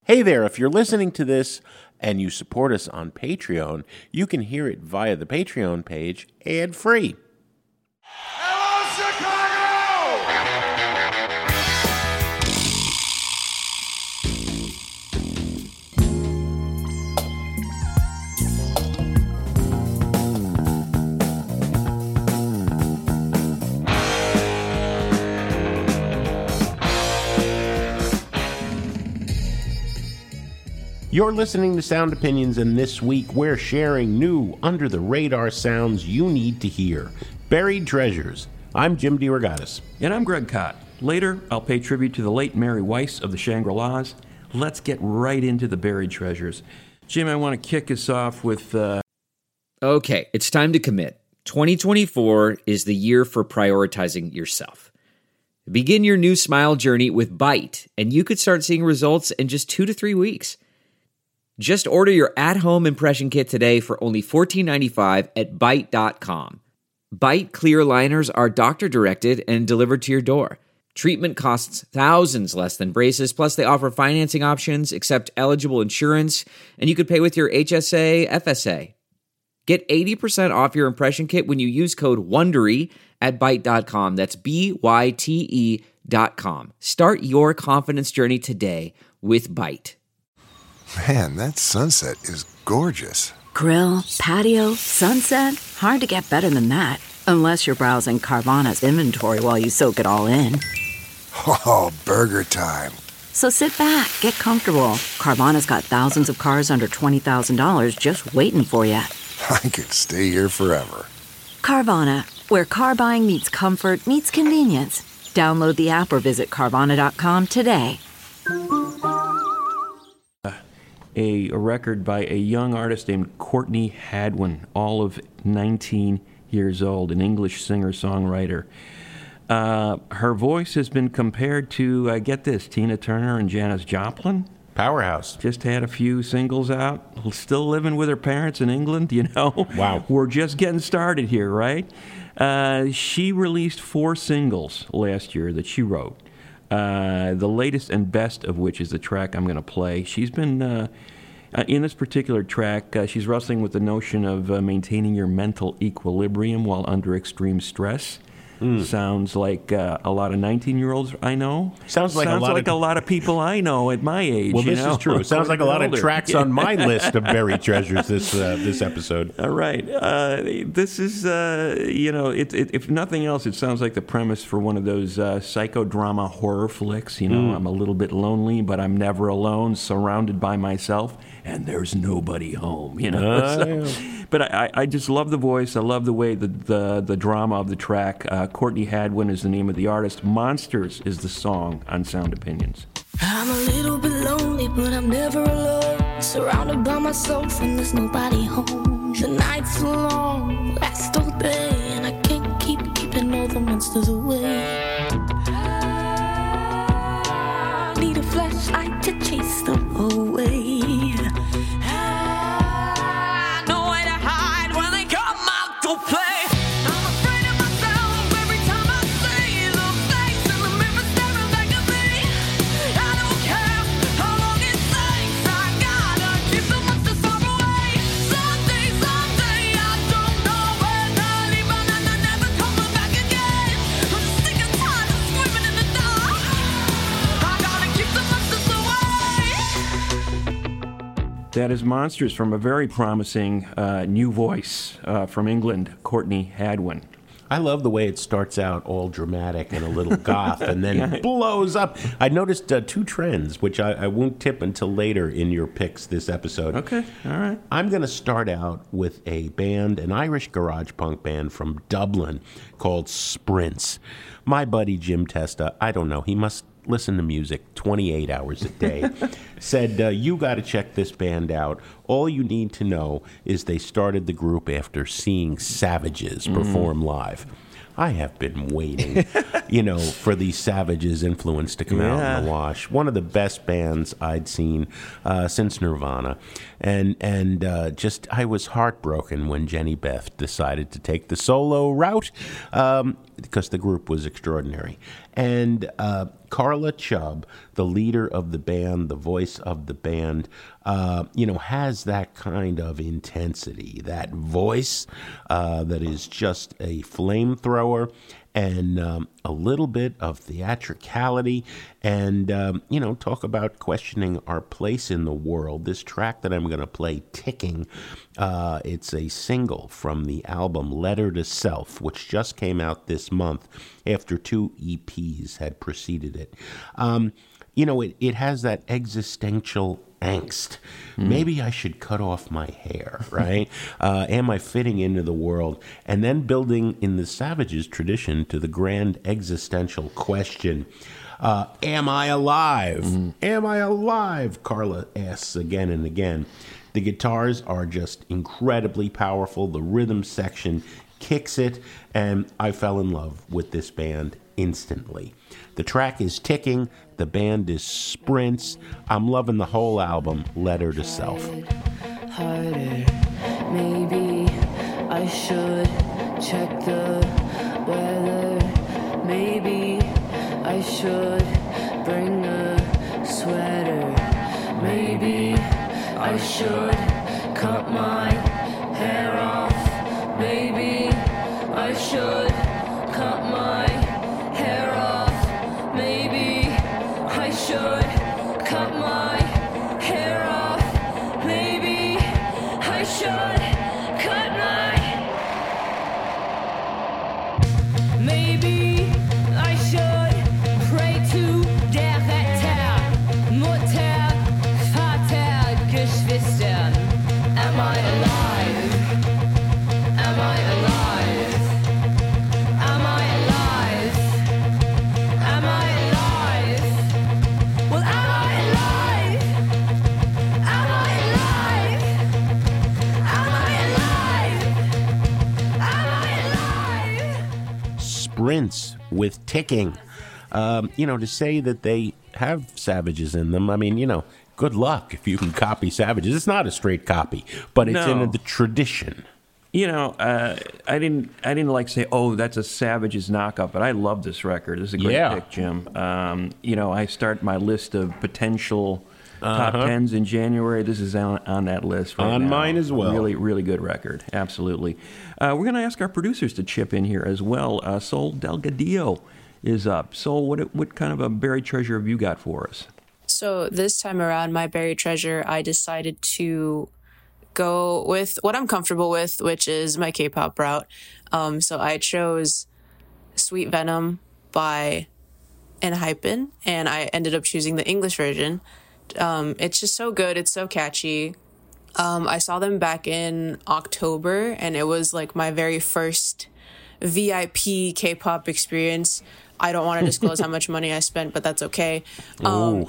Hey there, if you're listening to this and you support us on Patreon, you can hear it via the Patreon page ad-free. Hello, Chicago! You're listening to Sound Opinions, and this week we're sharing new, under-the-radar sounds you need to hear. Buried Treasures. I'm Jim DeRogatis. And I'm Greg Kot. Later, I'll pay tribute to the late Mary Weiss of the Shangri-Las. Let's get right into the Buried Treasures. Jim, I want to kick us off with... Okay, it's time to commit. 2024 is the year for prioritizing yourself. Begin your new smile journey with Byte, and you could start seeing results in just 2 to 3 weeks. Just order your at-home impression kit today for only $14.95 at Byte.com. Byte clear liners are doctor-directed and delivered to your door. Treatment costs thousands less than braces, plus they offer financing options, accept eligible insurance, and you could pay with your HSA, FSA. Get 80% off your impression kit when you use code WONDERY at Byte.com. That's BYTE.com. Start your confidence journey today with Byte. Man, that sunset is gorgeous. Grill, patio, sunset. Hard to get better than that. Unless you're browsing Carvana's inventory while you soak it all in. Oh, burger time. So sit back, get comfortable. Carvana's got thousands of cars under $20,000 just waiting for you. I could stay here forever. Carvana, where car buying meets comfort meets convenience. Download the app or visit Carvana.com today. A record by a young artist named Courtney Hadwin, all of 19 years old, an English singer-songwriter. Her voice has been compared to, get this, Tina Turner and Janis Joplin. Powerhouse. Just had a few singles out. Still living with her parents in England, you know. Wow. We're just getting started here, right? She released 4 singles last year that she wrote. The latest and best of which is the track I'm going to play. She's been, in this particular track, she's wrestling with the notion of maintaining your mental equilibrium while under extreme stress. Sounds like a lot of 19-year-olds I know. Sounds like a lot of people I know at my age. Well, this is true. Sounds like a lot of tracks on my list of buried treasures this episode. All right. This is, if nothing else, it sounds like the premise for one of those psychodrama horror flicks. You know, I'm a little bit lonely, but I'm never alone, surrounded by myself, and there's nobody home, you know. But I just love the voice. I love the way the drama of the track. Courtney Hadwin is the name of the artist. Monsters is the song on Sound Opinions. I'm a little bit lonely, but I'm never alone. Surrounded by myself and there's nobody home. The nights are long, last all day, and I can't keep keeping all the monsters away. I need a flashlight to chase them away. That is Monsters from a very promising new voice from England, Courtney Hadwin. I love the way it starts out all dramatic and a little goth and then blows up. I noticed 2 trends, which I won't tip until later in your picks this episode. Okay, all right. I'm going to start out with a band, an Irish garage punk band from Dublin called Sprints. My buddy Jim Testa, I don't know, he must listen to music 28 hours a day, said, you got to check this band out. All you need to know is they started the group after seeing Savages perform live. I have been waiting, for these Savages influence to come out in the wash. One of the best bands I'd seen since Nirvana. And just, I was heartbroken when Jenny Beth decided to take the solo route because the group was extraordinary. And Carla Chubb, the leader of the band, the voice of the band, has that kind of intensity, that voice that is just a flamethrower, and a little bit of theatricality, and, talk about questioning our place in the world. This track that I'm going to play, Ticking, it's a single from the album Letter to Self, which just came out this month after 2 EPs had preceded it. It has that existential angst. Maybe I should cut off my hair, right? Am I fitting into the world? And then building in the Savages tradition to the grand existential question, am I alive? Am I alive? Carla asks again and again. The guitars are just incredibly powerful. The rhythm section kicks it, and I fell in love with this band instantly. The track is Ticking. The band is Sprints. I'm loving the whole album, Letter to Self. Harder, maybe I should check the weather. Maybe I should bring a sweater. Maybe I should cut my hair off. Maybe I should cut my hair off. Maybe I should cut my hair off. Maybe I should cut my. Maybe I should pray to der Retter, Mutter, Vater, Geschwistern. Am I alive? Am I alive? Am I alive? Am I alive? Well, am I alive? Am I alive? Am I alive? Am I alive? Sprints with Ticking. To say that they have Savages in them, good luck if you can copy Savages. It's not a straight copy, but it's in the tradition. I didn't like say, oh, that's a Savages knockoff, but I love this record. This is a great pick, Jim. I start my list of potential top tens in January. This is on that list right now. Mine as well. Really, really good record. Absolutely. We're going to ask our producers to chip in here as well. Sol Delgadillo is up. Sol, what kind of a buried treasure have you got for us? So this time around, my buried treasure, I decided to go with what I'm comfortable with, which is my K-pop route. So I chose Sweet Venom by Enhypen, and I ended up choosing the English version. It's just so good. It's so catchy. I saw them back in October, and it was like my very first VIP K-pop experience. I don't want to disclose how much money I spent, but that's okay. And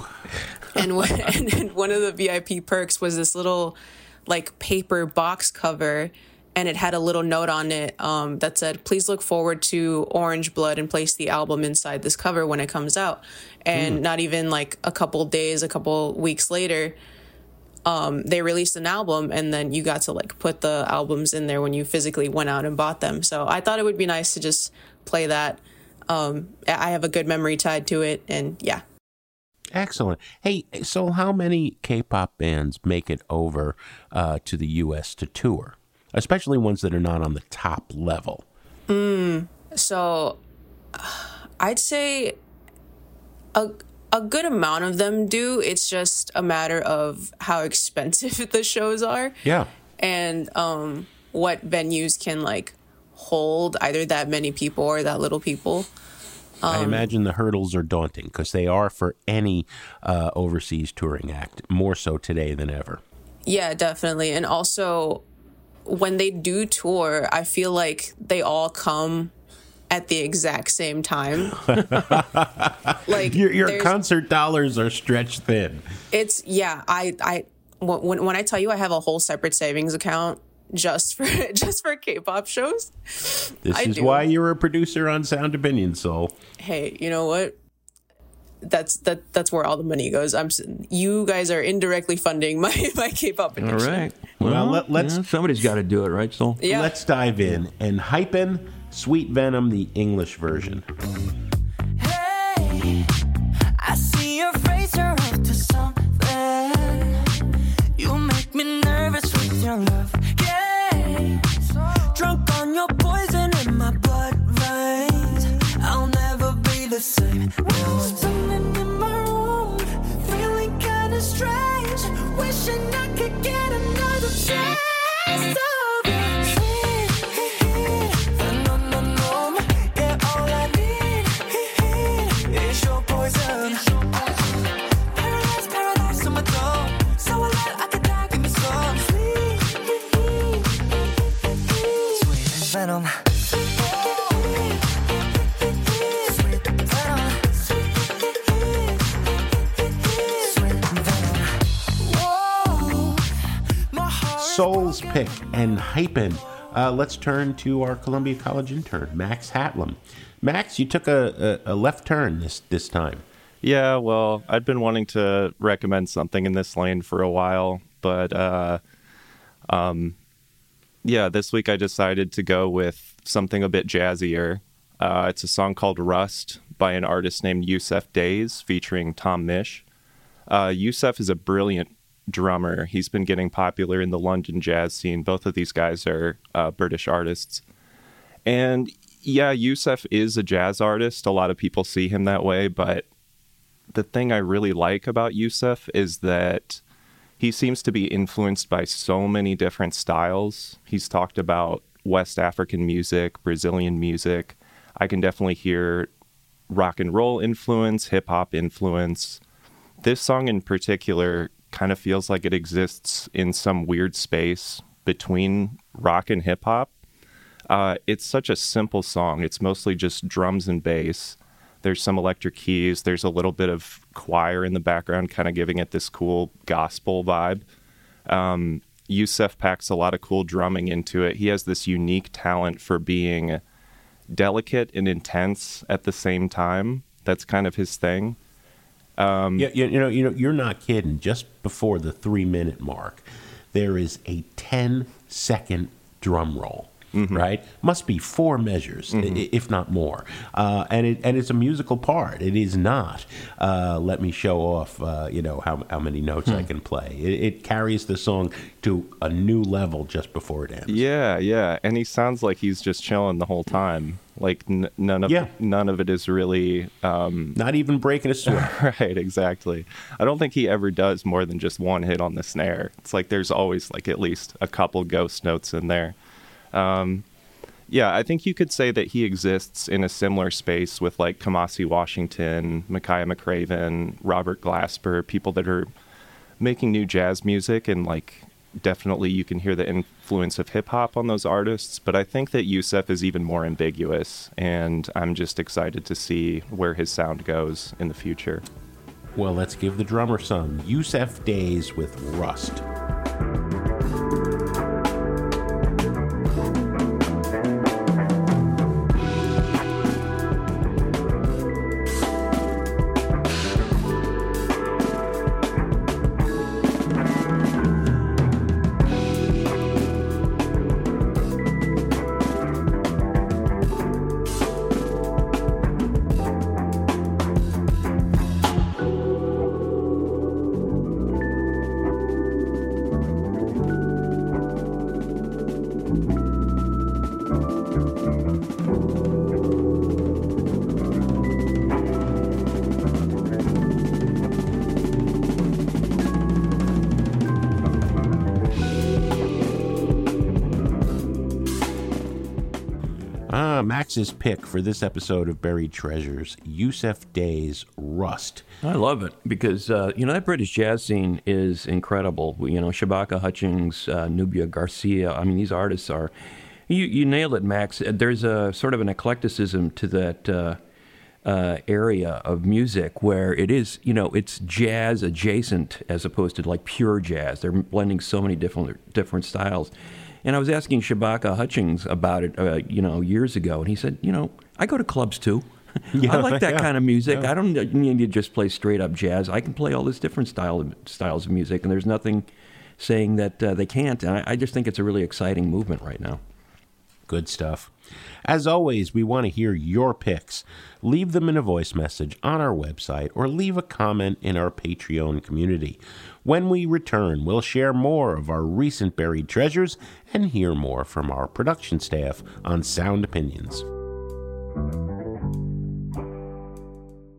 one of the VIP perks was this little like paper box cover, and it had a little note on it that said, please look forward to Orange Blood and place the album inside this cover when it comes out. And not even like a couple weeks later, they released an album, and then you got to like put the albums in there when you physically went out and bought them. So I thought it would be nice to just play that. I have a good memory tied to it, and yeah. Excellent. Hey, so how many K-pop bands make it over to the U.S. to tour, especially ones that are not on the top level? So I'd say a good amount of them do. It's just a matter of how expensive the shows are. Yeah. And what venues can like hold either that many people or that little people. I imagine the hurdles are daunting because they are for any overseas touring act, more so today than ever. Yeah, definitely. And also, when they do tour, I feel like they all come at the exact same time. Like your concert dollars are stretched thin. It's when I tell you I have a whole separate savings account just for K-pop shows. This is why you're a producer on Sound Opinion, Sol. Hey, you know what? That's where all the money goes. You guys are indirectly funding my K-pop addiction. All right. Well, let's somebody's got to do it, right, Sol? Yeah. Let's dive in. Enhypen, Sweet Venom, the English version. Hey, wishing I could get another taste of it. Sweet phenomenon. Yeah, all I need is your poison. Paradise, paradise on my tongue. So alive, I could die, give me some sweet venom. Soul's Pick and Hypin'. Let's turn to our Columbia College intern, Max Hatlam. Max, you took a left turn this time. Yeah, well, I'd been wanting to recommend something in this lane for a while, but this week I decided to go with something a bit jazzier. It's a song called Rust by an artist named Yusef Days featuring Tom Misch. Yusef is a brilliant drummer. He's been getting popular in the London jazz scene. Both of these guys are British artists. And yeah, Yusef is a jazz artist. A lot of people see him that way, but the thing I really like about Yusef is that he seems to be influenced by so many different styles. He's talked about West African music, Brazilian music. I can definitely hear rock and roll influence, hip hop influence. This song in particular kind of feels like it exists in some weird space between rock and hip hop. It's such a simple song. It's mostly just drums and bass. There's some electric keys. There's a little bit of choir in the background, kind of giving it this cool gospel vibe. Yusef packs a lot of cool drumming into it. He has this unique talent for being delicate and intense at the same time. That's kind of his thing. You're not kidding. Just before the 3-minute mark, there is a 10-second drum roll. Mm-hmm. Right? Must be 4 measures, if not more. And it's a musical part. It is not, let me show off, how many notes I can play. It carries the song to a new level just before it ends. Yeah. And he sounds like he's just chilling the whole time. Like none of it is really... not even breaking a sweat. Right, exactly. I don't think he ever does more than just one hit on the snare. It's like there's always like at least a couple ghost notes in there. I think you could say that he exists in a similar space with like Kamasi Washington, Micaiah McCraven, Robert Glasper, people that are making new jazz music, and like definitely you can hear the influence of hip hop on those artists. But I think that Yusef is even more ambiguous, and I'm just excited to see where his sound goes in the future. Well, let's give the drummer some. Yusef Days with Rust. Max's pick for this episode of Buried Treasures, Yusef Days, Rust. I love it because, that British jazz scene is incredible. Shabaka Hutchings, Nubia Garcia, I mean, these artists are... You nailed it, Max. There's a sort of an eclecticism to that area of music where it is, it's jazz adjacent as opposed to like pure jazz. They're blending so many different styles. And I was asking Shabaka Hutchings about it, years ago, and he said, I go to clubs too. I like that kind of music. I don't need to just play straight up jazz. I can play all this different styles of music, and there's nothing saying that they can't. And I just think it's a really exciting movement right now. Good stuff. As always, we want to hear your picks. Leave them in a voice message on our website or leave a comment in our Patreon community. When we return, we'll share more of our recent buried treasures and hear more from our production staff on Sound Opinions.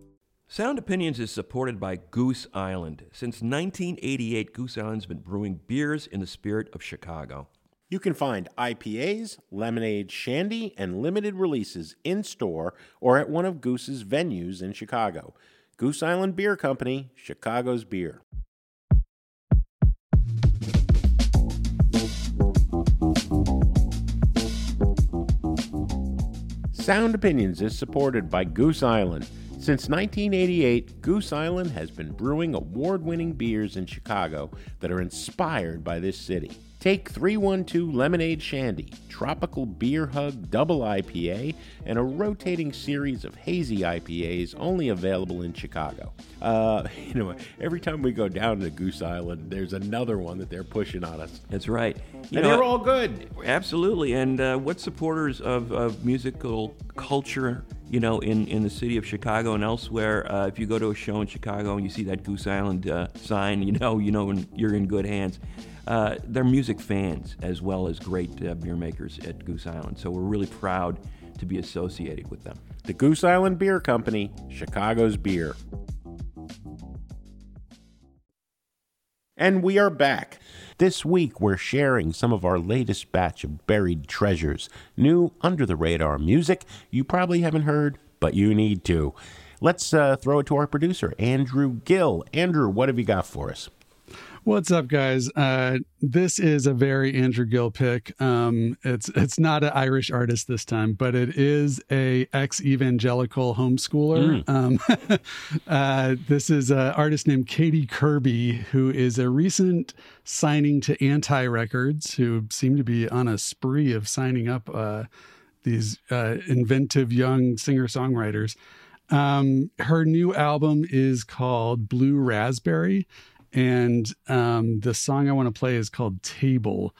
Sound Opinions is supported by Goose Island. Since 1988, Goose Island's been brewing beers in the spirit of Chicago. You can find IPAs, lemonade, shandy, and limited releases in-store or at one of Goose's venues in Chicago. Goose Island Beer Company, Chicago's beer. Sound Opinions is supported by Goose Island. Since 1988, Goose Island has been brewing award-winning beers in Chicago that are inspired by this city. Take 312 Lemonade Shandy, Tropical Beer Hug Double IPA, and a rotating series of hazy IPAs only available in Chicago. Every time we go down to Goose Island, there's another one that they're pushing on us. That's right. They're all good. Absolutely. And what supporters of musical culture, in the city of Chicago and elsewhere, if you go to a show in Chicago and you see that Goose Island sign, you know when you're in good hands. They're music fans as well as great beer makers at Goose Island. So we're really proud to be associated with them. The Goose Island Beer Company, Chicago's beer. And we are back. This week we're sharing some of our latest batch of buried treasures. New under-the-radar music you probably haven't heard, but you need to. Let's throw it to our producer, Andrew Gill. Andrew, what have you got for us? What's up, guys? This is a very Andrew Gill pick. It's not an Irish artist this time, but it is a ex-evangelical homeschooler. This is an artist named Katie Kirby, who is a recent signing to Anti Records, who seem to be on a spree of signing up these inventive young singer-songwriters. Her new album is called Blue Raspberry. And the song I want to play is called Table.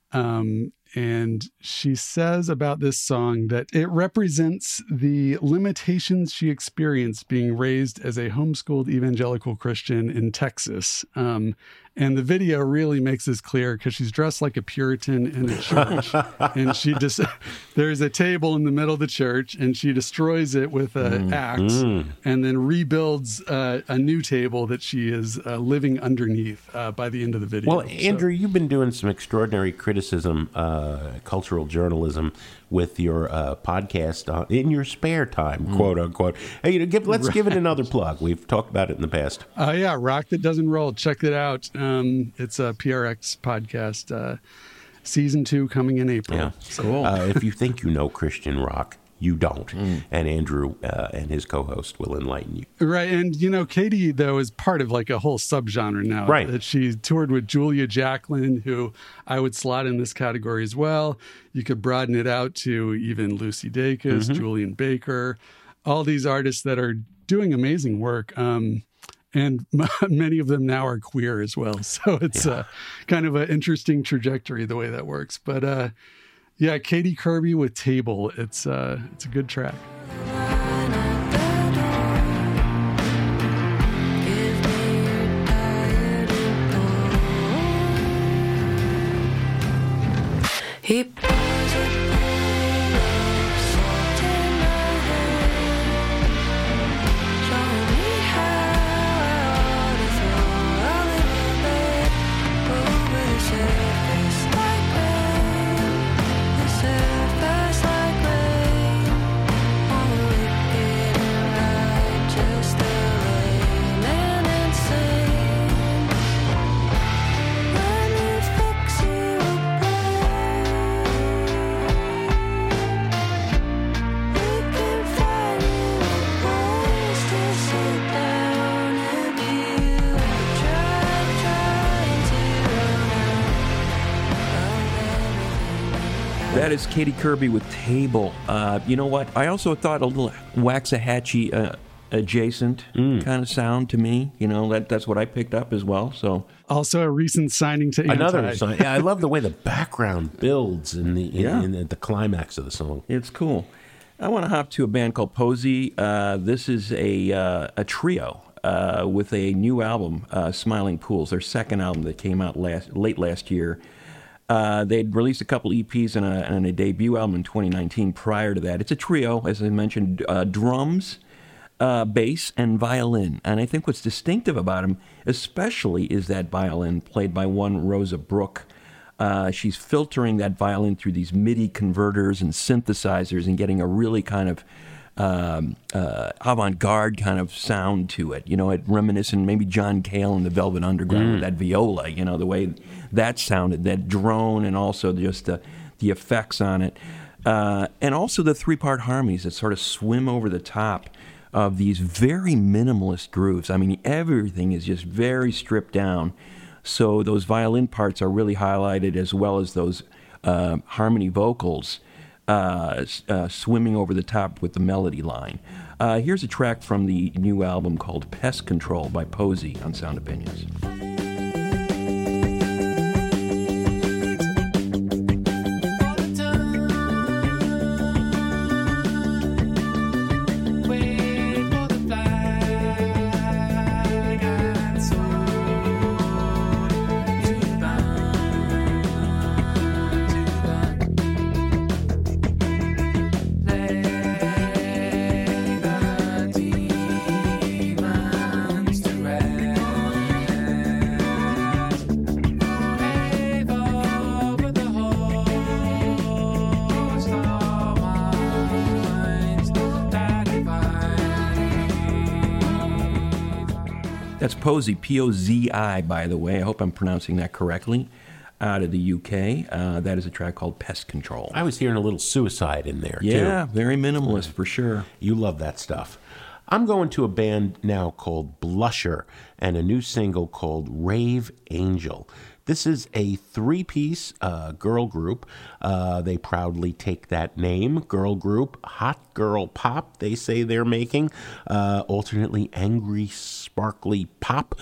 And she says about this song that it represents the limitations she experienced being raised as a homeschooled evangelical Christian in Texas. And the video really makes this clear because she's dressed like a Puritan in a church. And there's a table in the middle of the church, and she destroys it with an axe and then rebuilds a new table that she is living underneath by the end of the video. Well, Andrew, you've been doing some extraordinary criticism, cultural journalism with your podcast in your spare time, quote unquote. Hey, let's give it another plug. We've talked about it in the past. Yeah, Rock That Doesn't Roll. Check it out. It's a PRX podcast. Season 2 coming in April. Yeah, cool. If you think you know Christian rock, you don't. And Andrew and his co-host will enlighten you. Right. And, Katie, though, is part of like a whole subgenre now. Right. That she toured with Julia Jacklin, who I would slot in this category as well. You could broaden it out to even Lucy Dacus, Julian Baker, all these artists that are doing amazing work. And many of them now are queer as well. So it's kind of an interesting trajectory, the way that works. But yeah, Katie Kirby with Table. It's a good track. That is Katie Kirby with Table. You know what? I also thought a little Waxahachie adjacent kind of sound to me. That's what I picked up as well. So also a recent signing to another sign. Yeah, I love the way the background builds in the climax of the song. It's cool. I want to hop to a band called Posey. This is a trio with a new album, Smiling Pools, their second album that came out late last year. They'd released a couple EPs and a debut album in 2019 prior to that. It's a trio, as I mentioned, drums, bass and violin. And I think what's distinctive about him, especially, is that violin played by one Rosa Brooke. She's filtering that violin through these MIDI converters and synthesizers and getting a really kind of avant-garde kind of sound to it. You know, it reminiscent maybe John Cale and the Velvet Underground with that viola, you know, the way that sounded, that drone, and also just the effects on it. And also the three-part harmonies that sort of swim over the top of these very minimalist grooves. I mean, everything is just very stripped down. So those violin parts are really highlighted, as well as those harmony vocals swimming over the top with the melody line. Here's a track from the new album called Pest Control by Posey on Sound Opinions. That's Posey, P-O-Z-I, by the way. I hope I'm pronouncing that correctly, out of the UK. That is a track called Pest Control. I was hearing a little Suicide in there, too. Yeah, very minimalist, for sure. You love that stuff. I'm going to a band now called Blusher and a new single called Rave Angel. This is a three-piece girl group. They proudly take that name, girl group. Hot girl pop, they say they're making. Alternately angry, sparkly pop.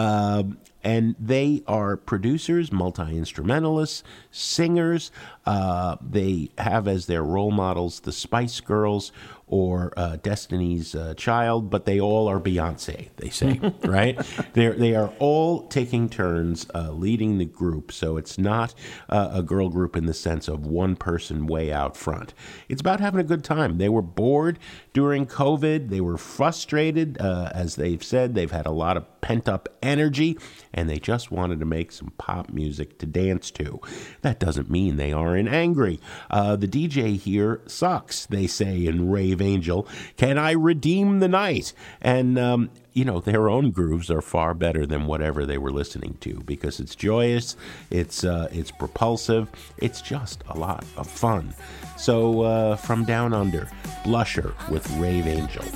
And they are producers, multi-instrumentalists, singers. They have as their role models the Spice Girls or Destiny's Child, but they all are Beyonce, they say, right? They are all taking turns leading the group, so it's not a girl group in the sense of one person way out front. It's about having a good time. They were bored during COVID. They were frustrated. As they've said, they've had a lot of pent-up energy, and they just wanted to make some pop music to dance to. That doesn't mean they aren't angry. The DJ here sucks, they say in Rave Angel. Can I redeem the night? And, you know, their own grooves are far better than whatever they were listening to because it's joyous, it's propulsive, it's just a lot of fun. So from Down Under, Blusher with Rave Angel.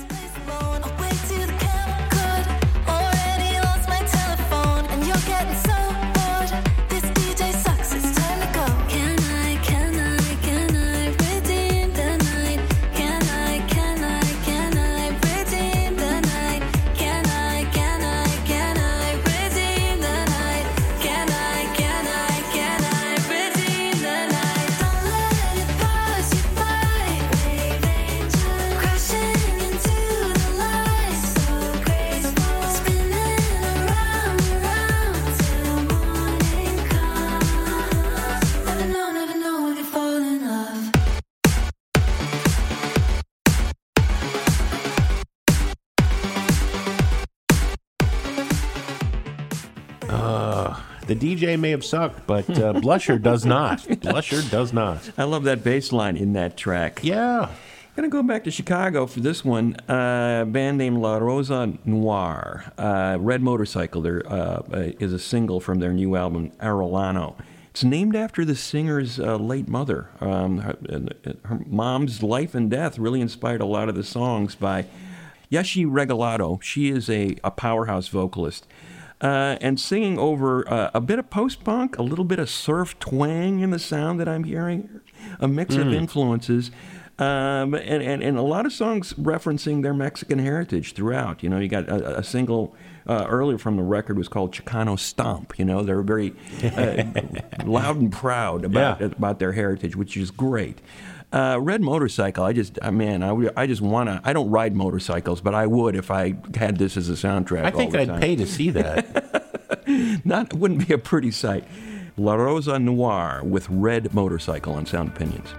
The DJ may have sucked, but Blusher does not. Blusher does not. I love that bass line in that track. Yeah. Going to go back to Chicago for this one. A band named La Rosa Noire. Red Motorcycle is a single from their new album, Arellano. It's named after the singer's late mother. Her mom's life and death really inspired a lot of the songs by Yashi Regalado. She is a powerhouse vocalist. And singing over a bit of post-punk, a little bit of surf twang in the sound that I'm hearing, a mix of influences, and a lot of songs referencing their Mexican heritage throughout. You know, you got a single earlier from the record was called Chicano Stomp. You know, they're very loud and proud about their heritage, which is great. Red Motorcycle, I just want to, I don't ride motorcycles, but I would if I had this as a soundtrack. I think I'd pay to see that. It wouldn't be a pretty sight. La Rosa Noire with Red Motorcycle on Sound Opinions.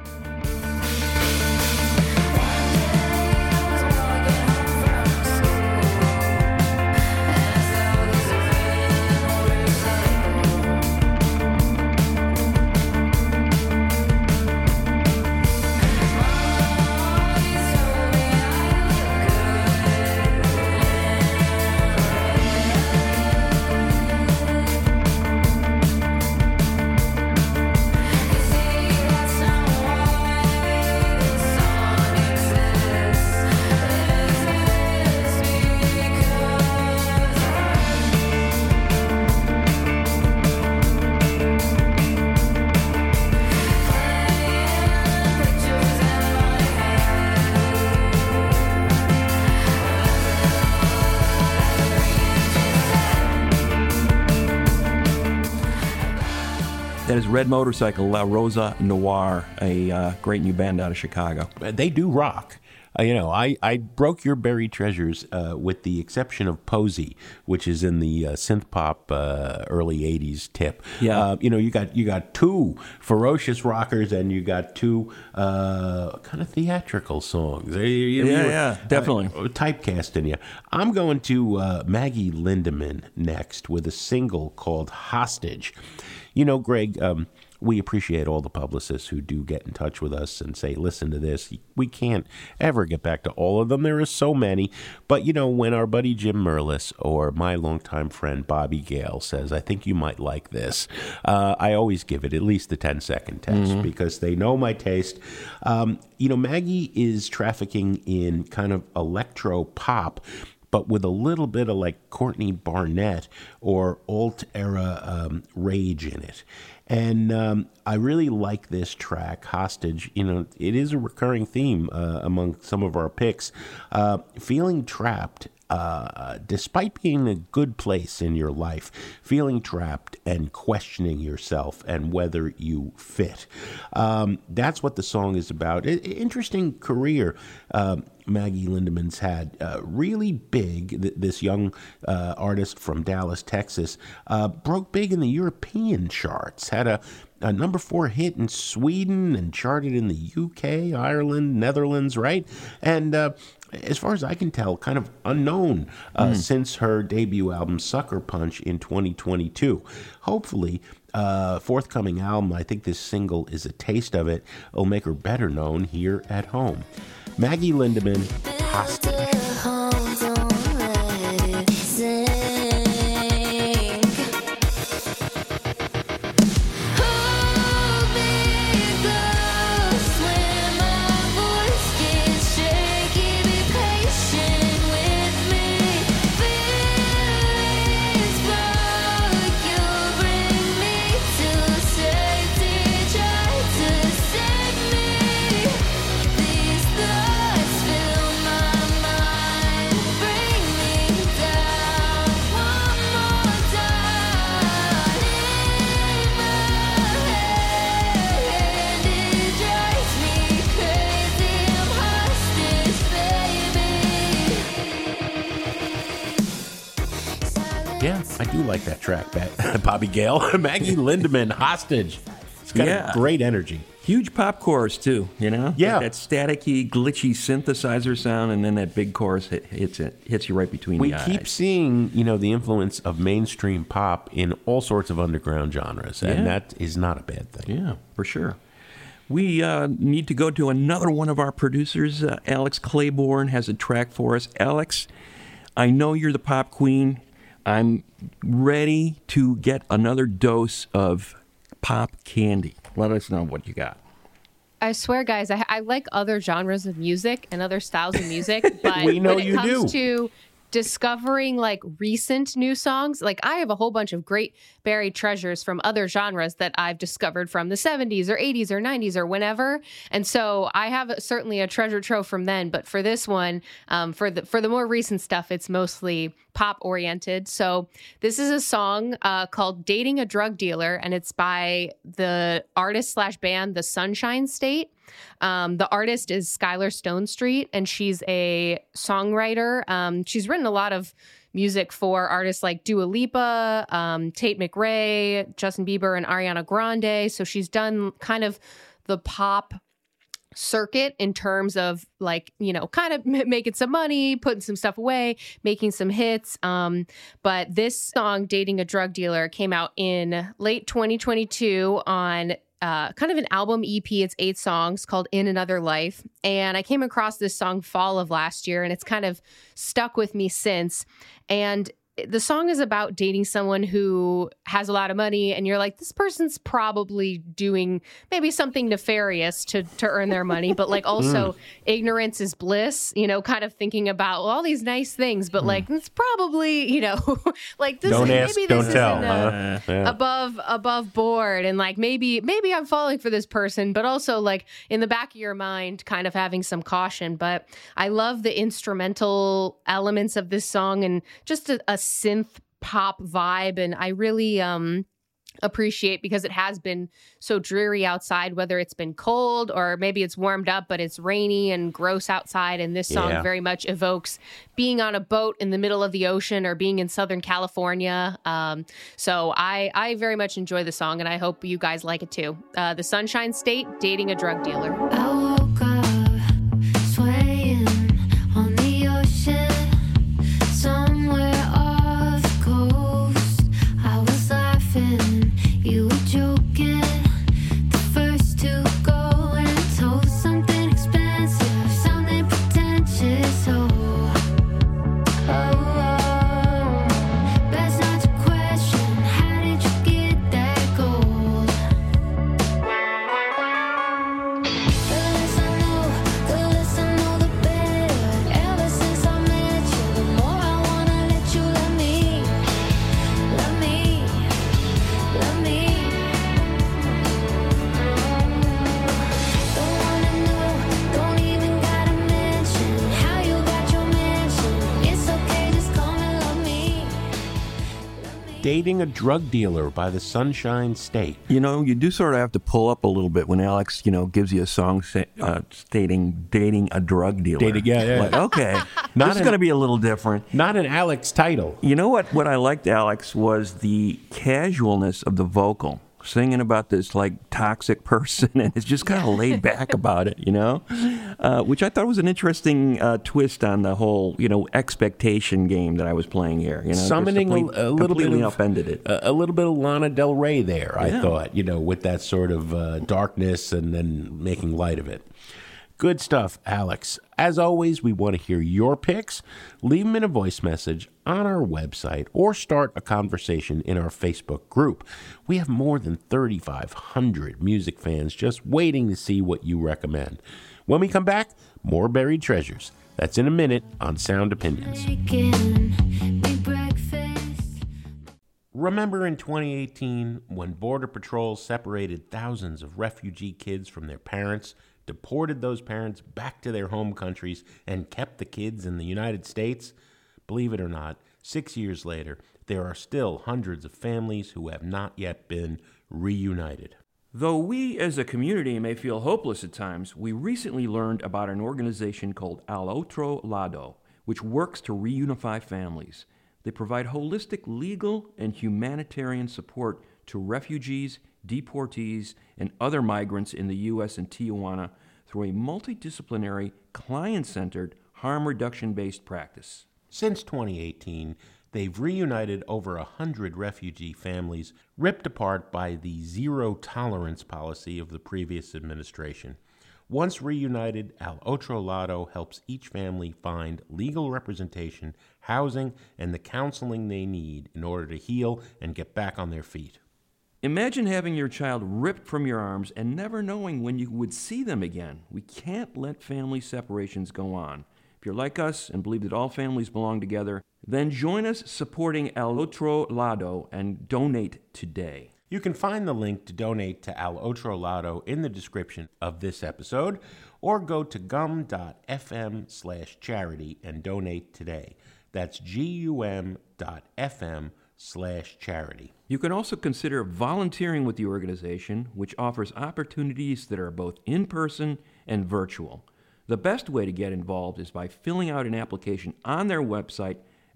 That is Red Motorcycle, La Rosa Noir, a great new band out of Chicago. They do rock. I broke your buried treasures with the exception of Posey, which is in the synth pop early '80s tip. Yeah. You got two ferocious rockers and you got two kind of theatrical songs. Definitely Typecasting you. I'm going to Maggie Lindemann next with a single called "Hostage." Greg. We appreciate all the publicists who do get in touch with us and say, listen to this. We can't ever get back to all of them. There are so many. But, when our buddy Jim Merlis or my longtime friend Bobby Gale says, I think you might like this, I always give it at least the 10-second test because they know my taste. Maggie is trafficking in kind of electro pop, but with a little bit of like Courtney Barnett or alt-era rage in it. And I really like this track, Hostage. It is a recurring theme among some of our picks. Feeling trapped, despite being in a good place in your life, feeling trapped and questioning yourself and whether you fit. That's what the song is about. Interesting career Maggie Lindemann's had. Really big, this young artist from Dallas, Texas, broke big in the European charts, had a number 4 hit in Sweden and charted in the UK, Ireland, Netherlands, right? And as far as I can tell, kind of unknown since her debut album, Sucker Punch, in 2022. Hopefully, forthcoming album, I think this single is a taste of it, will make her better known here at home. Maggie Lindemann, Hostage. Yeah, I do like that track, Bobby Gale. Maggie Lindemann, Hostage. It's got a great energy. Huge pop chorus, too, Yeah. That staticky, glitchy synthesizer sound, and then that big chorus hits you right between the eyes. We keep seeing, the influence of mainstream pop in all sorts of underground genres, and that is not a bad thing. Yeah, for sure. We need to go to another one of our producers. Alex Claiborne has a track for us. Alex, I know you're the pop queen. I'm ready to get another dose of pop candy. Let us know what you got. I swear, guys, I like other genres of music and other styles of music, but we know when it comes to discovering like recent new songs, like I have a whole bunch of great buried treasures from other genres that I've discovered from the 70s or 80s or 90s or whenever. And so I have certainly a treasure trove from then, but for this one, for the more recent stuff, it's mostly pop oriented. So this is a song called Dating a Drug Dealer, and it's by the artist / band The Sunshine State. The artist is Skylar Stonestreet, and she's a songwriter. She's written a lot of music for artists like Dua Lipa, Tate McRae, Justin Bieber, and Ariana Grande. So she's done kind of the pop circuit in terms of like, kind of making some money, putting some stuff away, making some hits. But this song, Dating a Drug Dealer, came out in late 2022 on kind of an album EP. It's 8 songs called In Another Life. And I came across this song fall of last year, and it's kind of stuck with me since. And the song is about dating someone who has a lot of money, and you're like, this person's probably doing maybe something nefarious to earn their money, but like also ignorance is bliss, kind of thinking about all these nice things, but like it's probably, like this don't ask, maybe don't this tell, isn't above board, and like maybe I'm falling for this person, but also like in the back of your mind kind of having some caution. But I love the instrumental elements of this song and just a synth pop vibe, and I really appreciate, because it has been so dreary outside, whether it's been cold or maybe it's warmed up, but it's rainy and gross outside. And this song very much evokes being on a boat in the middle of the ocean or being in Southern California. So I very much enjoy the song, and I hope you guys like it too. The Sunshine State, Dating a Drug Dealer. I woke up swaying on the ocean, somewhere off the coast. I was laughing, you were joking. The first to go and told something expensive, something pretentious. Best not to question, how did you get that gold? The less I know, the better. Ever since I met you, the more I wanna let you love me. Love me, love me. Don't wanna know, don't even gotta mention how you got your mansion. It's okay, just come and love me. Dating a Drug Dealer by the Sunshine State. You know, you do sort of have to pull up a little bit when Alex, gives you a song stating dating a drug dealer. Like, okay, this is going to be a little different. Not an Alex title. You know what I liked, Alex, was the casualness of the vocal. Singing about this like toxic person, and it's just kind of laid back about it, which I thought was an interesting twist on the whole, expectation game that I was playing here. Summoning a little bit of upended it. A little bit of Lana Del Rey there, I thought, with that sort of darkness and then making light of it. Good stuff, Alex. As always, we want to hear your picks. Leave them in a voice message on our website or start a conversation in our Facebook group. We have more than 3,500 music fans just waiting to see what you recommend. When we come back, more Buried Treasures. That's in a minute on Sound Opinions. Remember in 2018 when Border Patrol separated thousands of refugee kids from their parents, deported those parents back to their home countries, and kept the kids in the United States? Believe it or not, 6 years later, there are still hundreds of families who have not yet been reunited. Though we as a community may feel hopeless at times, we recently learned about an organization called Al Otro Lado, which works to reunify families. They provide holistic legal and humanitarian support to refugees, deportees, and other migrants in the U.S. and Tijuana through a multidisciplinary, client-centered, harm reduction-based practice. Since 2018, they've reunited over 100 refugee families ripped apart by the zero-tolerance policy of the previous administration. Once reunited, Al Otro Lado helps each family find legal representation, housing, and the counseling they need in order to heal and get back on their feet. Imagine having your child ripped from your arms and never knowing when you would see them again. We can't let family separations go on. If you're like us and believe that all families belong together, then join us supporting Al Otro Lado and donate today. You can find the link to donate to Al Otro Lado in the description of this episode, or go to gum.fm/charity and donate today. That's gum.fm/charity. You can also consider volunteering with the organization, which offers opportunities that are both in-person and virtual. The best way to get involved is by filling out an application on their website,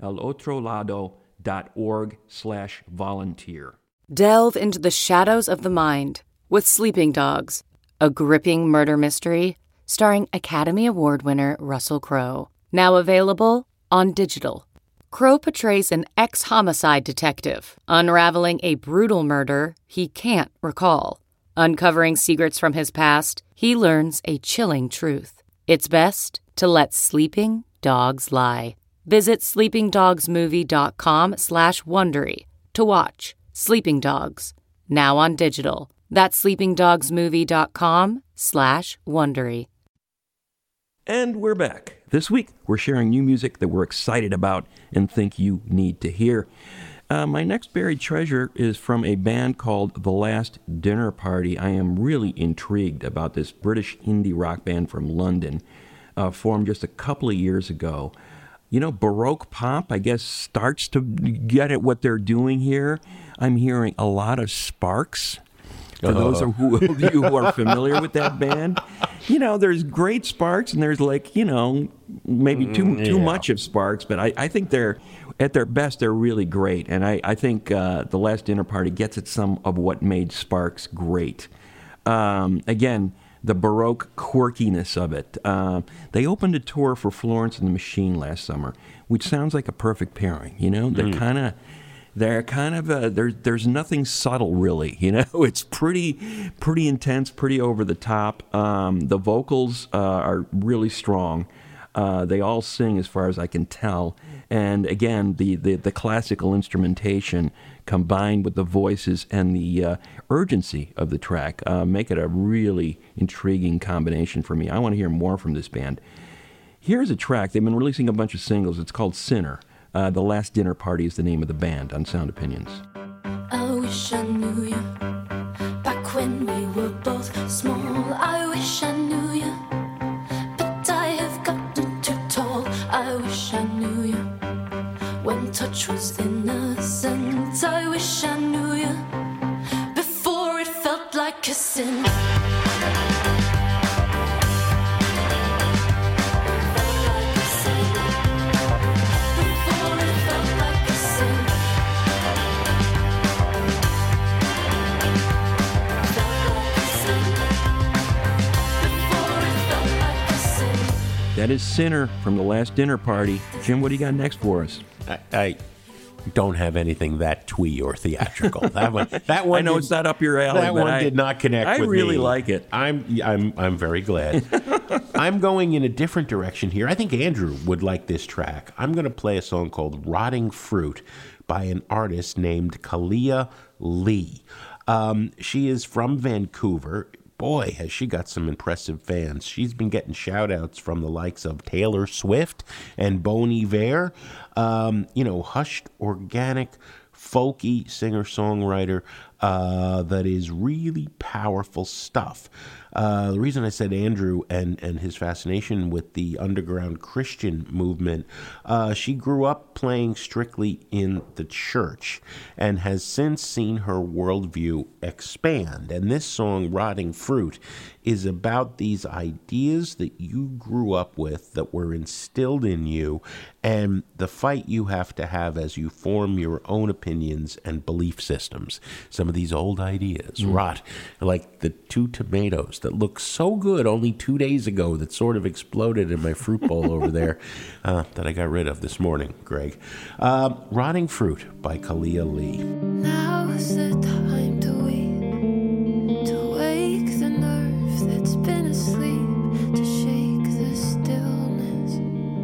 alotrolado.org/volunteer. Delve into the shadows of the mind with Sleeping Dogs, a gripping murder mystery starring Academy Award winner Russell Crowe. Now available on digital. Crowe portrays an ex-homicide detective unraveling a brutal murder he can't recall. Uncovering secrets from his past, he learns a chilling truth. It's best to let sleeping dogs lie. Visit sleepingdogsmovie.com/Wondery to watch Sleeping Dogs, now on digital. That's sleepingdogsmovie.com/Wondery. And we're back. This week, we're sharing new music that we're excited about and think you need to hear. My next buried treasure is from a band called The Last Dinner Party. I am really intrigued about this British indie rock band from London, formed just a couple of years ago. Baroque pop, I guess, starts to get at what they're doing here. I'm hearing a lot of Sparks. For those of you who are familiar with that band, there's great Sparks and there's maybe too much of Sparks, but I think they're, at their best, they're really great. And I think The Last Dinner Party gets at some of what made Sparks great. Again, the Baroque quirkiness of it. They opened a tour for Florence and the Machine last summer, which sounds like a perfect pairing. They're kind of there's nothing subtle really. It's pretty intense, pretty over the top. The vocals are really strong. They all sing, as far as I can tell. And again, the classical instrumentation combined with the voices and the urgency of the track make it a really intriguing combination for me. I want to hear more from this band. Here's a track. They've been releasing a bunch of singles. It's called Sinner. The Last Dinner Party is the name of the band on Sound Opinions. I wish I knew you back when we were both small. I wish I knew you, but I have gotten too tall. I wish I knew you when touch was innocent. I wish I knew you before it felt like a sin. That is Sinner from The Last Dinner Party. Jim, what do you got next for us? I don't have anything that twee or theatrical. That one I know it's not up your alley. That one did not connect with me. I really like it. I'm very glad. I'm going in a different direction here. I think Andrew would like this track. I'm going to play a song called Rotting Fruit by an artist named Kalia Lee. She is from Vancouver. Boy, has she got some impressive fans. She's been getting shout-outs from the likes of Taylor Swift and Bon Iver. Hushed, organic, folky singer-songwriter that is really powerful stuff. The reason I said Andrew and his fascination with the underground Christian movement, she grew up playing strictly in the church and has since seen her worldview expand. And this song, Rotting Fruit, is about these ideas that you grew up with that were instilled in you and the fight you have to have as you form your own opinions and belief systems. Some of these old ideas rot, like the two tomatoes that looked so good only 2 days ago that sort of exploded in my fruit bowl over there that I got rid of this morning, Greg. Rotting Fruit by Kalia Lee. Now's the time to weep, to wake the nerve that's been asleep, to shake the stillness,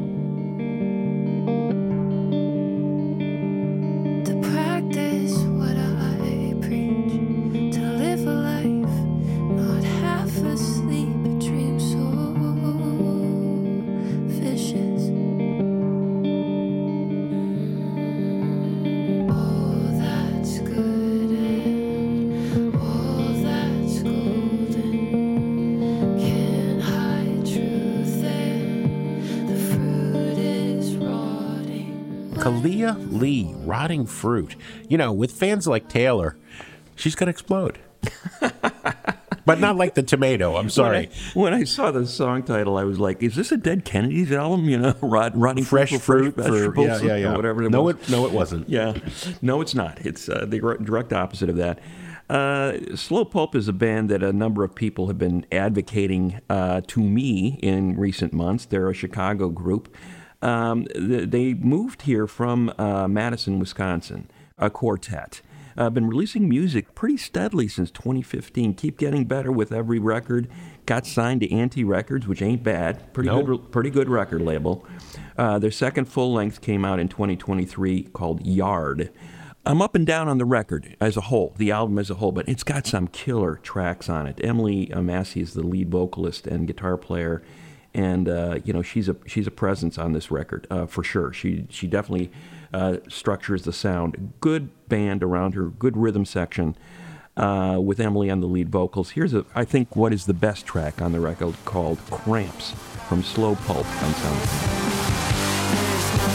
to practice what I preach, to live a life not half asleep, a dream so vicious. All that's good and all that's golden can't hide truth, and the fruit is rotting. Kalia Lee, Rotting Fruit. With fans like Taylor, she's going to explode. But not like the tomato, I'm sorry. When I saw the song title, I was like, is this a Dead Kennedys album? Rotting Fresh fruit for vegetables, yeah. or whatever it was. No, it wasn't. Yeah. No, it's not. It's the direct opposite of that. Slow Pulp is a band that a number of people have been advocating to me in recent months. They're a Chicago group. They moved here from Madison, Wisconsin, a quartet. Been releasing music pretty steadily since 2015. Keep getting better with every record. Got signed to Anti Records, which ain't bad. Pretty good record label. Their second full length came out in 2023 called Yard. I'm up and down on the record as a whole, the album as a whole, but it's got some killer tracks on it. Emily Massey is the lead vocalist and guitar player, and she's a presence on this record for sure. She definitely structures the sound. Good band around her, good rhythm section with Emily on the lead vocals. Here's I think what is the best track on the record, called Cramps from Slow Pulp on Sound.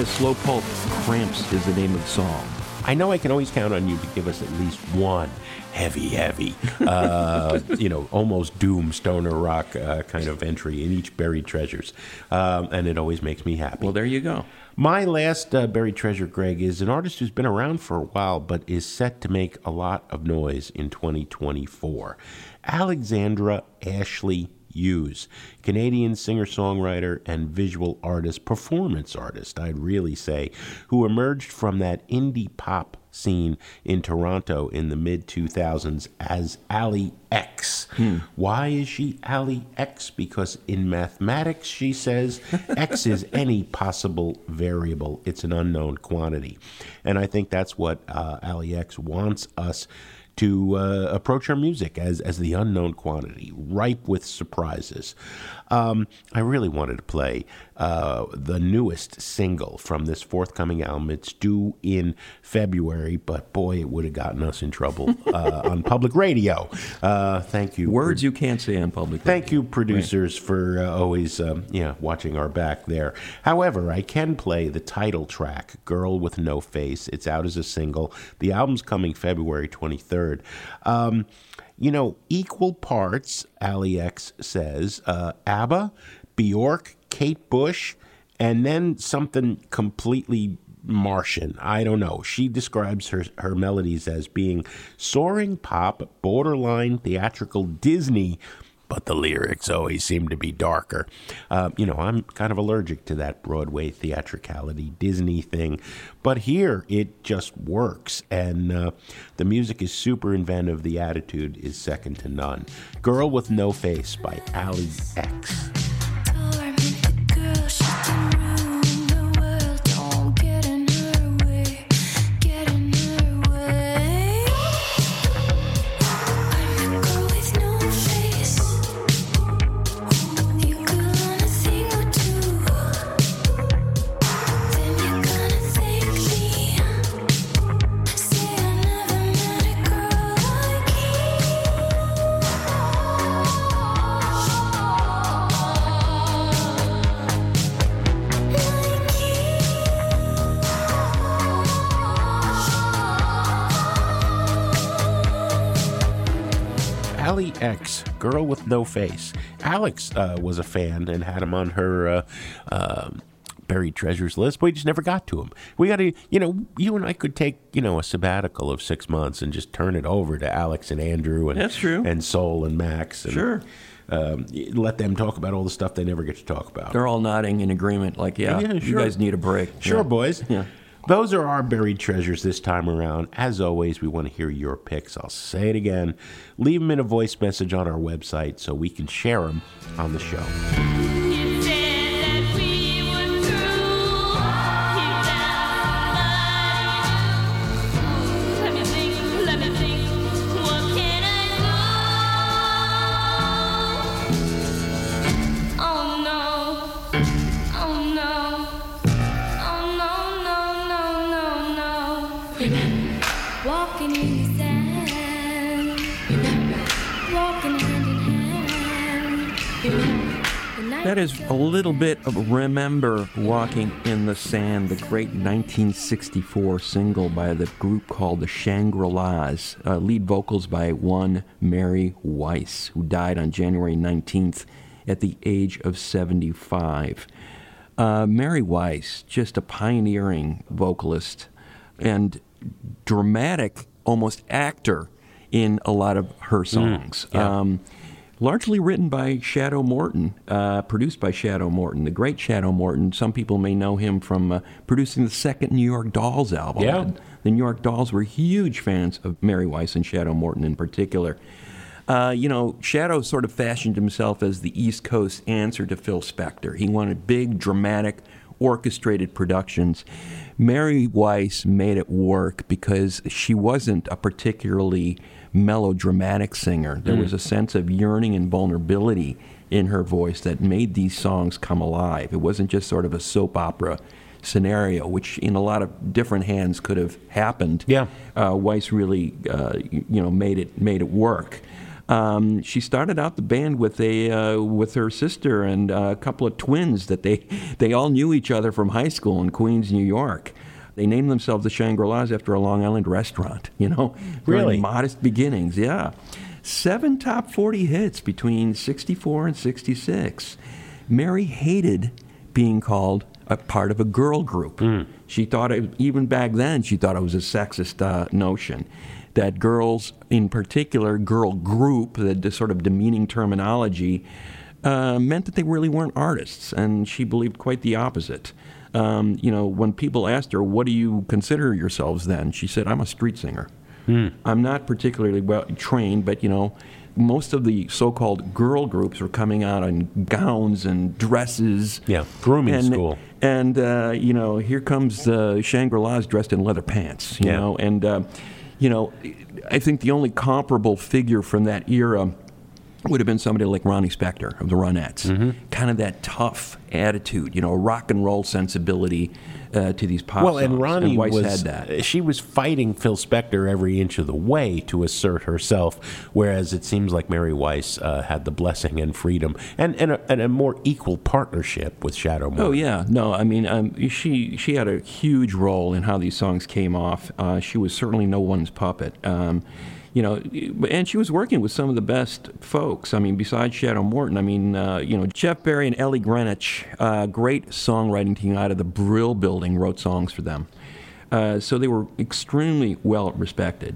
Slow Pulp Cramps is the name of the song. I know I can always count on you to give us at least one heavy, almost doom stoner rock kind of entry in each Buried Treasures. And it always makes me happy. Well, there you go. My last Buried Treasure, Greg, is an artist who's been around for a while but is set to make a lot of noise in 2024. Alexandra Ashley Hughes, Canadian singer-songwriter and visual artist, performance artist, I'd really say, who emerged from that indie pop scene in Toronto in the mid-2000s as Ali X. Why is she Ali X? Because in mathematics, she says, X is any possible variable. It's an unknown quantity. And I think that's what Ali X wants us to approach our music as the unknown quantity, ripe with surprises. I really wanted to play the newest single from this forthcoming album. It's due in February, but boy, it would have gotten us in trouble on public radio. Thank you. Words you can't say on public radio. Thank you, producers, for always watching our back there. However, I can play the title track, Girl with No Face. It's out as a single. The album's coming February 23rd. Equal parts, Ali X says, ABBA, Bjork, Kate Bush, and then something completely Martian. I don't know. She describes her melodies as being soaring pop, borderline theatrical Disney, but the lyrics always seem to be darker. I'm kind of allergic to that Broadway theatricality Disney thing, but here it just works, and the music is super inventive. The attitude is second to none. Girl with No Face by Ali X. Ali X, Girl with No Face. Alex was a fan and had him on her Buried Treasures list, but we just never got to him. We got to, you and I could take, a sabbatical of 6 months and just turn it over to Alex and Andrew and that's true. And Soul and Max. And, sure. Let them talk about all the stuff they never get to talk about. They're all nodding in agreement, like, sure. You guys need a break. Sure, boys. Yeah. Those are our Buried Treasures this time around. As always, we want to hear your picks. I'll say it again. Leave them in a voice message on our website so we can share them on the show. Walking in the sand, walking hand in hand. That is a little bit of Remember Walking in the Sand, the great 1964 single by the group called the Shangri-Las, lead vocals by one Mary Weiss, who died on January 19th at the age of 75. Mary Weiss, just a pioneering vocalist and dramatic, almost actor in a lot of her songs. Largely written by Shadow Morton, produced by Shadow Morton, the great Shadow Morton. Some people may know him from producing the second New York Dolls album. Yeah. The New York Dolls were huge fans of Mary Weiss and Shadow Morton in particular. Shadow sort of fashioned himself as the East Coast answer to Phil Spector. He wanted big, dramatic, orchestrated productions. Mary Weiss made it work because she wasn't a particularly melodramatic singer. There was a sense of yearning and vulnerability in her voice that made these songs come alive. It wasn't just sort of a soap opera scenario, which in a lot of different hands could have happened. Yeah. Weiss really, made it work. She started out the band with her sister and a couple of twins that they all knew each other from high school in Queens, New York. They named themselves the Shangri-Las after a Long Island restaurant, Very Really? modest beginnings, yeah. 7 top 40 hits between 64 and 66. Mary hated being called a part of a girl group. She thought, even back then, she thought it was a sexist notion. That girls, in particular, girl group, the sort of demeaning terminology, meant that they really weren't artists, and she believed quite the opposite. When people asked her, what do you consider yourselves then? She said, I'm a street singer. I'm not particularly well trained, but, most of the so-called girl groups were coming out in gowns and dresses. Yeah, grooming school. And, here comes the Shangri-Las dressed in leather pants, you know, and, I think the only comparable figure from that era would have been somebody like Ronnie Spector of the Ronettes. Kind of that tough attitude, rock and roll sensibility to these pop songs. And Ronnie Weiss was, had that. She was fighting Phil Spector every inch of the way to assert herself, whereas it seems like Mary Weiss had the blessing and freedom and a more equal partnership with Shadow Morton. Oh, yeah. No, I mean, she had a huge role in how these songs came off. She was certainly no one's puppet. And she was working with some of the best folks. I mean, besides Shadow Morton, Jeff Barry and Ellie Greenwich, great songwriting team out of the Brill Building, wrote songs for them. So they were extremely well respected.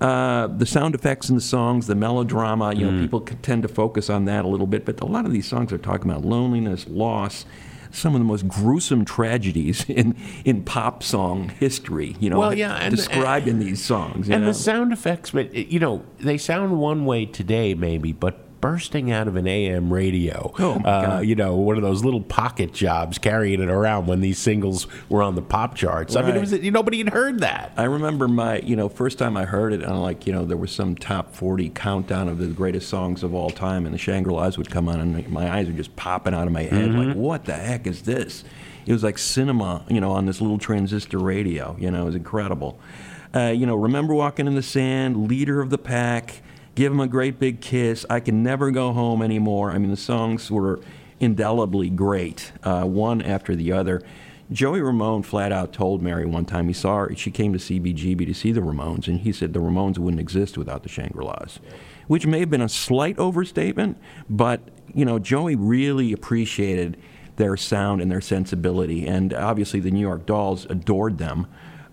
The sound effects in the songs, the melodrama, people tend to focus on that a little bit, but a lot of these songs are talking about loneliness, loss, some of the most gruesome tragedies in pop song history, described in these songs. The sound effects, but they sound one way today, maybe, but bursting out of an AM radio, oh my God. One of those little pocket jobs, carrying it around when these singles were on the pop charts. Right. I mean, it was, nobody had heard that. I remember my, first time I heard it, and there was some top 40 countdown of the greatest songs of all time, and the Shangri-Las would come on, and my eyes were just popping out of my head, like, what the heck is this? It was like cinema, on this little transistor radio. It was incredible. Remember Walking in the Sand, Leader of the Pack, Give Him a Great Big Kiss, I Can Never Go Home Anymore. I mean, the songs were indelibly great, one after the other. Joey Ramone flat out told Mary one time, he saw her, she came to CBGB to see the Ramones, and he said the Ramones wouldn't exist without the Shangri-Las, which may have been a slight overstatement, but, Joey really appreciated their sound and their sensibility, and obviously the New York Dolls adored them.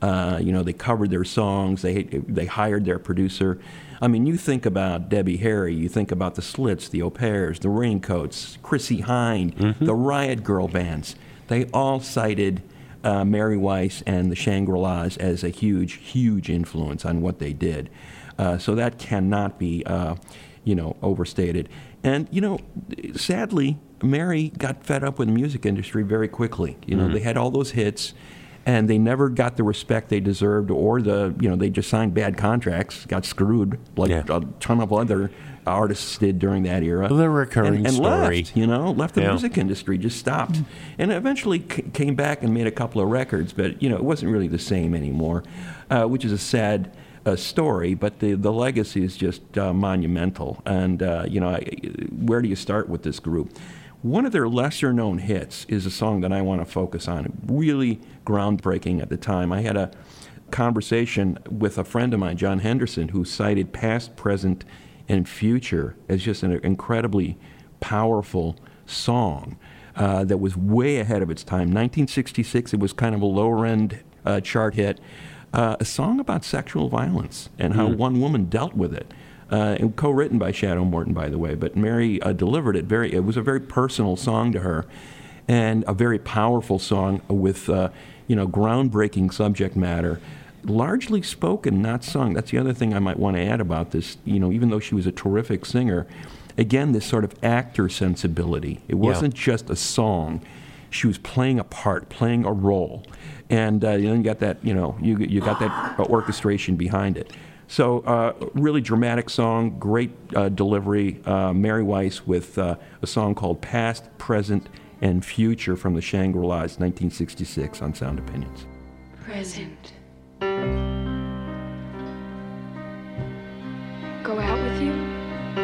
They covered their songs, they hired their producer. I mean, you think about Debbie Harry, you think about the Slits, the Au Pairs, the Raincoats, Chrissie Hynde, the Riot Girl bands. They all cited Mary Weiss and the Shangri-Las as a huge, huge influence on what they did. So that cannot be, overstated. And, sadly, Mary got fed up with the music industry very quickly. They had all those hits, and they never got the respect they deserved, or they just signed bad contracts, got screwed like a ton of other artists did during that era. The recurring and story. Left the music industry, just stopped. And eventually came back and made a couple of records, but, it wasn't really the same anymore, which is a sad story, but the legacy is just monumental. And, where do you start with this group? One of their lesser-known hits is a song that I want to focus on, really groundbreaking at the time. I had a conversation with a friend of mine, John Henderson, who cited Past, Present, and Future as just an incredibly powerful song that was way ahead of its time. 1966, it was kind of a lower-end chart hit, a song about sexual violence and how one woman dealt with it. And co-written by Shadow Morton, by the way, but Mary delivered it it was a very personal song to her, and a very powerful song with, groundbreaking subject matter, largely spoken, not sung. That's the other thing I might want to add about this, even though she was a terrific singer, again, this sort of actor sensibility. It wasn't just a song. She was playing a part, playing a role, and then you got that, you got that orchestration behind it. So, really dramatic song, great delivery. Mary Weiss with a song called Past, Present, and Future from the Shangri-Las, 1966 on Sound Opinions. Present. Go out with you?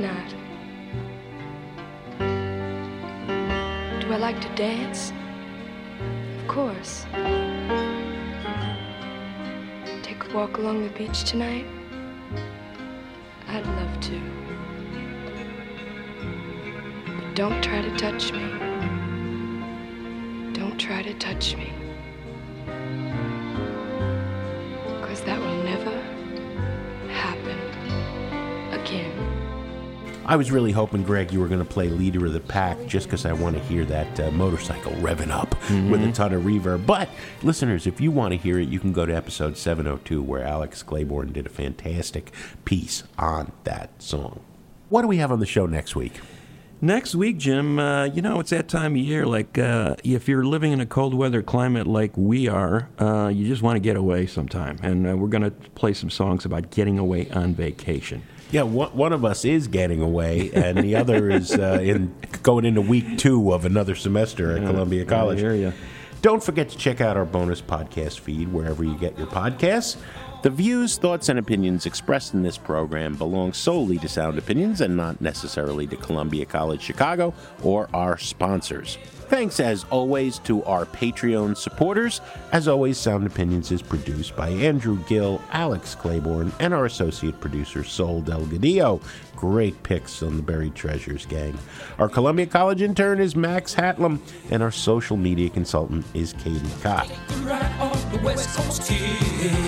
not? Do I like to dance? Of course. Take a walk along the beach tonight? I'd love to. But don't try to touch me. Don't try to touch me. 'Cause that will never happen again. I was really hoping, Greg, you were going to play Leader of the Pack just because I want to hear that motorcycle revving up with a ton of reverb. But, listeners, if you want to hear it, you can go to episode 702 where Alex Claiborne did a fantastic piece on that song. What do we have on the show next week? Next week, Jim, it's that time of year, like if you're living in a cold weather climate like we are, you just want to get away sometime. And we're going to play some songs about getting away on vacation. Yeah, one of us is getting away, and the other is going into week 2 of another semester at Columbia College. I hear you. Don't forget to check out our bonus podcast feed wherever you get your podcasts. The views, thoughts, and opinions expressed in this program belong solely to Sound Opinions and not necessarily to Columbia College Chicago or our sponsors. Thanks, as always, to our Patreon supporters. As always, Sound Opinions is produced by Andrew Gill, Alex Claiborne, and our associate producer, Sol Delgadillo. Great picks on the Buried Treasures gang. Our Columbia College intern is Max Hatlam, and our social media consultant is Katie Cott. Right off the West Coast, kid.